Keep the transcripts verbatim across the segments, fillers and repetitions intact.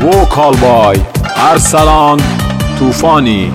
ووکال بای ارسلان طوفانی.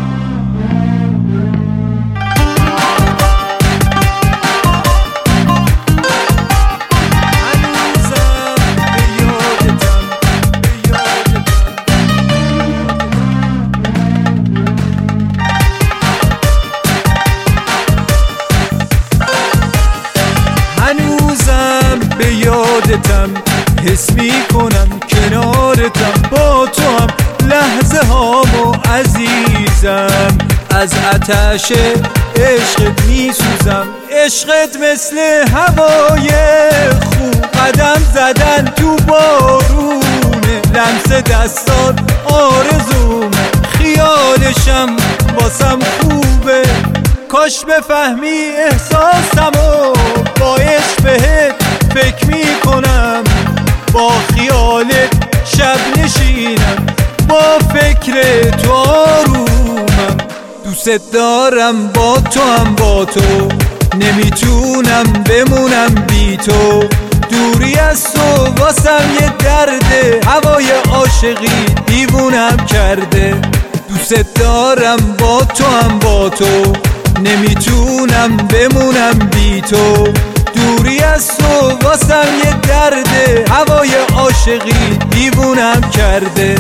هنوزم به یادتم، حس می کنم کنارتم، با تو هم لحظه هامو عزیزم. از آتش عشقت می سوزم، عشقت مثل هوای خوب، قدم زدن تو بارونه، لمس دستات آرزومه، خیالشم واسم خوبه. کاش بفهمی احساسمو، با عشق بهت فکر می کنم، با خیالت شب نشینم، با فکر تو آرومم. دوست دارم با تو هم با تو، نمیتونم بمونم بی تو. دوری از تو واسم یه درده، هوای عاشقی دیوونم کرده. دوست دارم با تو هم با تو، نمیتونم بمونم بی تو. دوری از تو واسم یه درده، هوای عاشقی دیوونم کرده.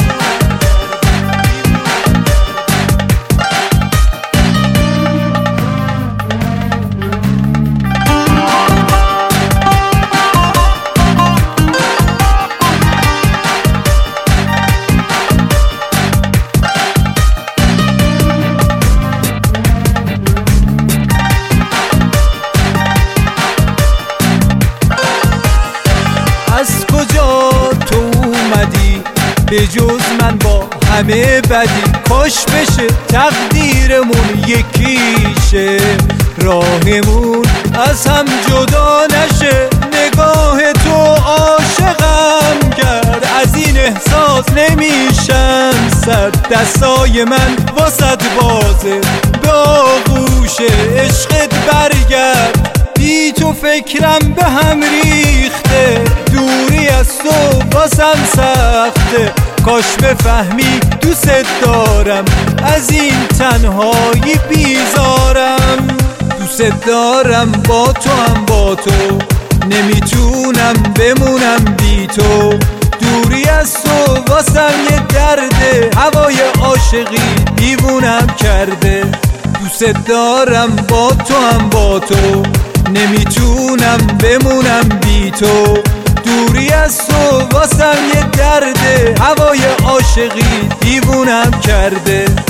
از کجا تو اومدی به جز من با همه بدی؟ کاش بشه تقدیرمون یکیشه، راهمون از هم جدا نشه. نگاه تو عاشقم کرد، از این احساس نمیشم سرد. دستای من واسط بازه، به آغوش عشقت برگرد. بی تو فکرم به هم ریخته، دوری از تو واسم سخته. کاش بفهمی دوست دارم، از این تنهایی بیزارم. دوست دارم با تو هم با تو، نمیتونم بمونم بی تو. دوری از تو واسم یه درده، هوای عاشقی دیوونم کرده. دوست دارم با تو هم با تو، نمیتونم بمونم بی تو. دوری از تو واسم یه درده، هوای عاشقی دیوونم کرده.